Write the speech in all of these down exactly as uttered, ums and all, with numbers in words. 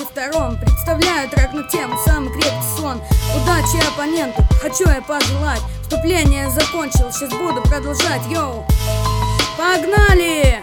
втором. Представляю трек на тему «Самый крепкий сон». Удачи оппоненту хочу я пожелать. Вступление закончил, сейчас буду продолжать. Йоу, погнали!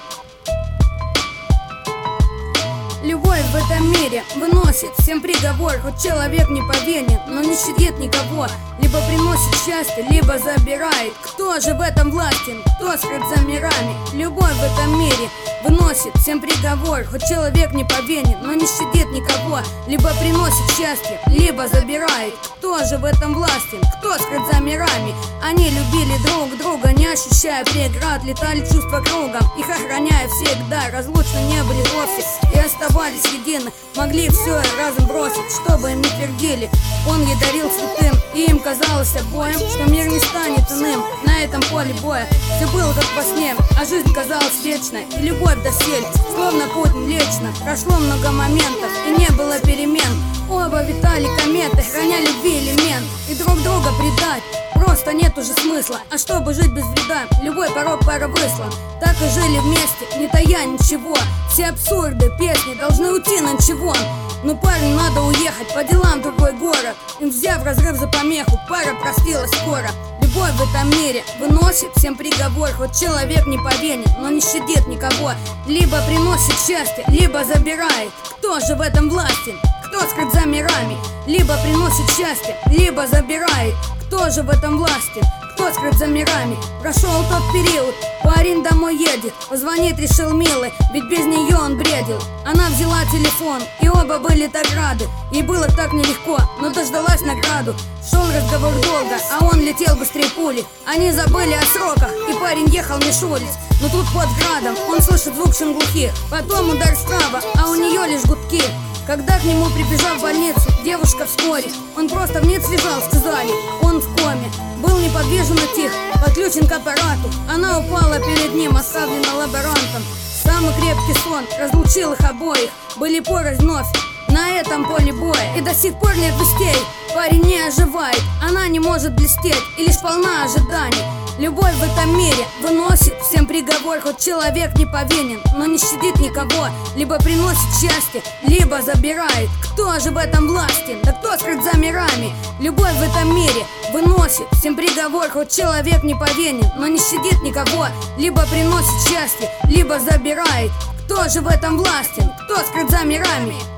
Любовь в этом мире выносит всем приговор. Хоть человек не повинен, но не щадит никого. Либо приносит счастье, либо забирает. Кто же в этом властен, кто скрыт за мирами? Любовь в этом мире выносит всем приговор. Хоть человек не повинен, но не щадит никого. Либо приносит счастье, либо забирает. Кто же в этом властен, кто скрыт за мирами? Они любили друг друга, не ощущая преград. Летали чувства кругом, их охраняя всегда. Разлучны не были вовсе и оставались едины. Могли все разом бросить, чтобы им не твердили. Он ей дарил святым, и им казалось обоим, что мир не станет иным на этом поле боя. Все было как во сне, а жизнь казалась вечной, и любовь досель, словно путь млечно. Прошло много моментов, и не было перемен. Оба витали кометы, храня любви элемент. И друг друга предать просто нет уже смысла. А чтобы жить без вреда, любой порог пара выслан. Так и жили вместе, не тая ничего. Все абсурды песни должны уйти на ничего. Но парню надо уехать по делам в другой город. Им взяв разрыв за помеху, пара простилась скоро. Любовь в этом мире выносит всем приговор. Хоть человек не повинен, но не щадит никого. Либо приносит счастье, либо забирает. Кто же в этом властен, кто скрыт за мирами? Либо приносит счастье, либо забирает. Кто же в этом властен, кто скрыт за мирами? Прошел тот период, парень домой едет. Позвонит, решил милый, ведь без нее он бредил. Она взяла телефон, и оба были так рады. Ей было так нелегко, но дождалась награду. Шел разговор долго, а он летел быстрее пули. Они забыли о сроках, и парень ехал меж улиц. Но тут под градом он слышит звук шанглухи. Потом удар справа, а у нее лишь гудки. Когда к нему прибежал в больницу, девушка вскоре, он просто вниз лежал, сказали, он в коме. Был неподвижен и тих, подключен к аппарату. Она упала перед ним, оставлена лаборантом. Самый крепкий сон разлучил их обоих. Были порознь вновь на этом поле боя. И до сих пор нет вестей, парень не оживает. Она не может блестеть и лишь полна ожиданий. Любовь в этом мире выносит всем приговор. Хоть человек не повинен, но не щадит никого. Либо приносит счастье, либо забирает. Кто же в этом властен, да кто скрыт за мирами? Любовь в этом мире выносит всем приговор. Хоть человек не повинен, но не щадит никого. Либо приносит счастье, либо забирает. Кто же в этом властен, кто скрыт за мирами?